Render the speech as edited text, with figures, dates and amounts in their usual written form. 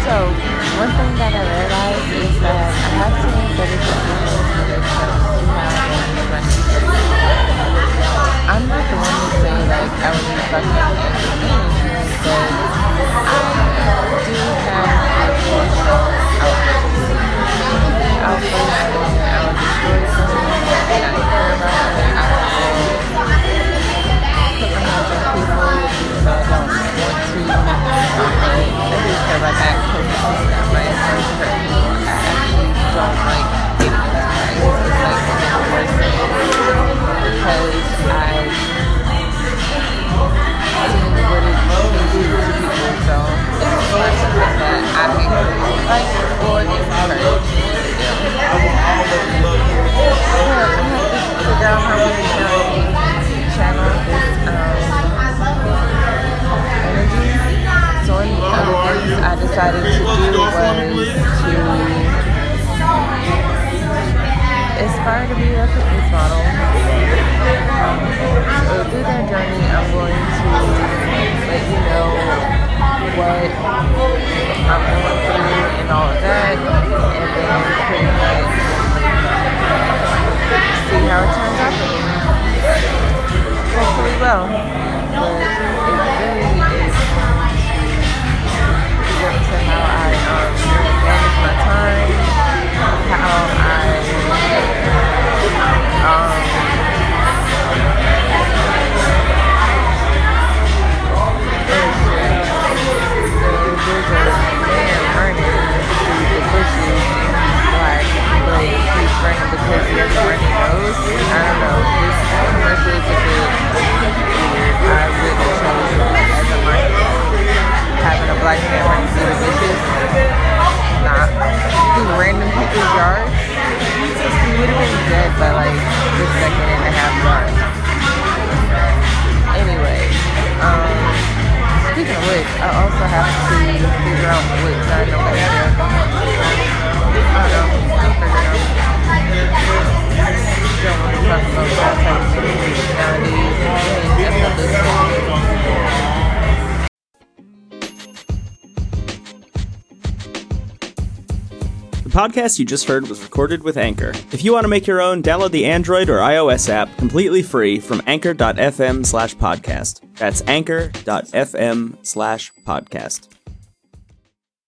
So, one thing that I realized is that I have to make better decisions when it comes to having friendships. I'm not the one to say, like, I would be fucking anger management, but I do have emotional outbursts. Outbursts when I would destroy someone and I care about them. I will put my hands on people even though I don't want to. I do care about that because I'm my first person. I actually don't like getting into fights. It's like one of the worst things because I've seen what it can do to people. So if it's not something that I think is like or encourage. I'm gonna have to figure out how we can channel this energy. So one of the things I decided to do was to aspire to be a fitness model. So through that journey, I'm going to let you know what I'm going through and all of that, and then pretty much see how it turns out for me. Hopefully well, but it really is up to how I manage my time, how I there's a man running through the bushes and he's black, but he's running because he has a runny nose. I don't know, this commercial is a bit weird. I wouldn't chose it as a market. Having a black man running through the bushes, through random people's yards. He would have been dead by like the second and a half yard. Anyway, speaking of which, I also have to figure out what side I'm gonna do. I don't know, I'll figure it out. Don't want to talk about that type of thing nowadays. That's not the same. The podcast you just heard was recorded with Anchor. If you want to make your own, download the Android or iOS app completely free from anchor.fm/podcast. That's anchor.fm/podcast.